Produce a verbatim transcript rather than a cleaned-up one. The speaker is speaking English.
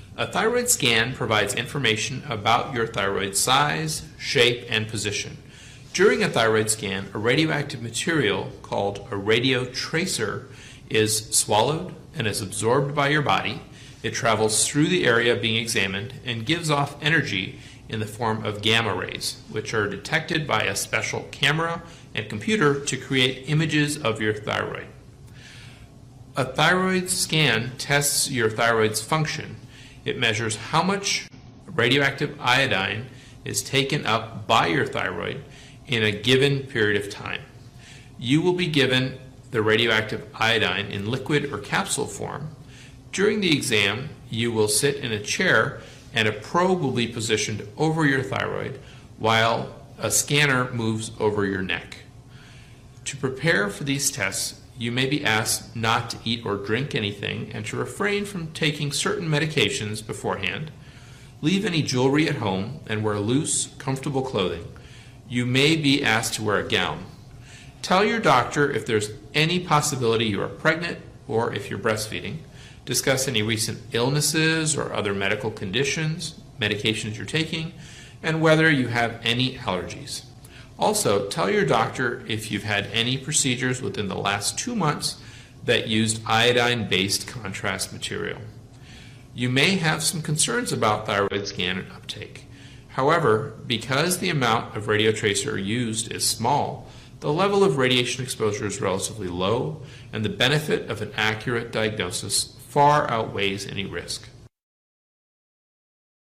A thyroid scan provides information about your thyroid size, shape, and position. During a thyroid scan, a radioactive material called a radiotracer is swallowed and is absorbed by your body. It travels through the area being examined and gives off energy in the form of gamma rays, which are detected by a special camera and computer to create images of your thyroid. A thyroid scan tests your thyroid's function. It measures how much radioactive iodine is taken up by your thyroid in a given period of time. You will be given the radioactive iodine in liquid or capsule form. During the exam, you will sit in a chair and a probe will be positioned over your thyroid while a scanner moves over your neck. To prepare for these tests, you may be asked not to eat or drink anything and to refrain from taking certain medications beforehand. Leave any jewelry at home and wear loose, comfortable clothing. You may be asked to wear a gown. Tell your doctor if there's any possibility you are pregnant or if you're breastfeeding. Discuss any recent illnesses or other medical conditions, medications you're taking, and whether you have any allergies. Also, tell your doctor if you've had any procedures within the last two months that used iodine-based contrast material. You may have some concerns about thyroid scan and uptake. However, because the amount of radiotracer used is small, the level of radiation exposure is relatively low, and the benefit of an accurate diagnosis far outweighs any risk.